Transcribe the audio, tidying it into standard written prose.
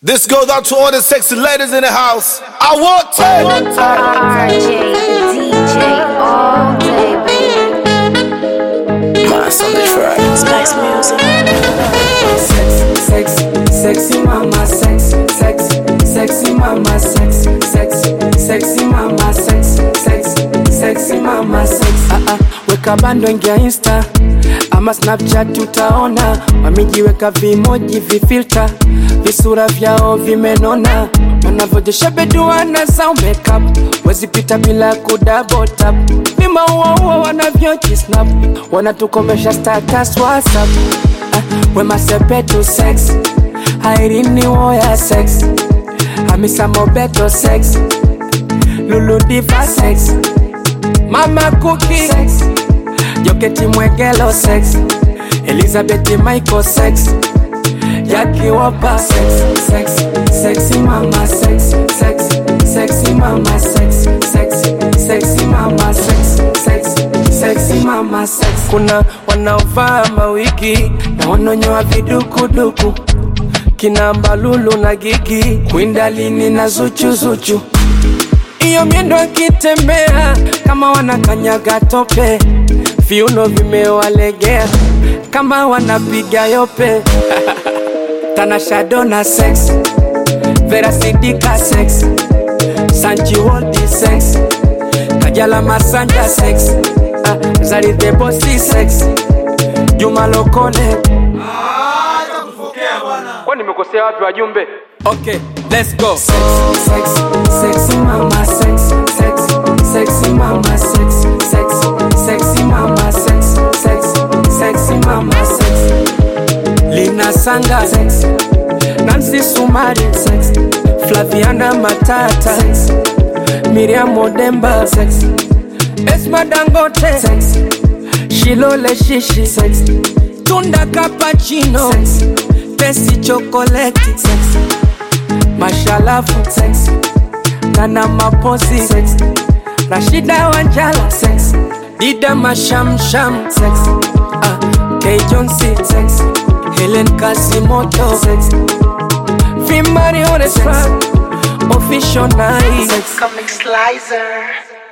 This goes out to all the sexy ladies in the house. I want to RJ, DJ all day, baby. My Sunday Friday. Spice music. Sexy mama, sexy mama, sexy mama, sexy mama, weka bando ingia Insta ama Snapchat utaona wamejiweka vimoji vifilter visura vyao vimenona wanavyojesha beduana za makeup wezi pita bila kudouble tap mima uwa wanavyojisnap wanatukomesha status WhatsApp wema sepetu sex Irene Uwoya sex Hamisa Mobeto sex Lulu Diva sex Mama Cookie sex Joketi Mwegelo sex Elizabeth Michael sex Jackie Wopa sex Sexy mama sex Sexy mama sex Sexy mama sex Sexy mama sex. Kuna wanaovaa mawigi na wanonyoa vidukuduku kina Mbalulu na Gigi Kwindalini na Zuchu iyo miendo akitembea kama wanakanyaga tope viuno vimewalegea kama wanapiga yope Tanasha Donna sex Vera Sidika sex Sanchi Waldi sex Kajala Masanja sex Zari the Bossy sex Juma Lokole kwa nimekosea wapi wajumbe? Okay, let's go. Sexy mama sex Sexy mama sex Sexy mama sex Sexy mama sex Lina Sanga sex Nancy Sumari sex Flaviana Matata sex Miriam Odemba sex Esma Dangote sex Shilole Shishi sex Tunda Cappuccino sex Pesi chocolate sex Mashalafu sex Nana Maposi sex Rashida Wanjala sex Dida Mashamsham sex K. Johnson sex Helen Kasimoto sex Fimari on the track Official night sex Comic Slicer.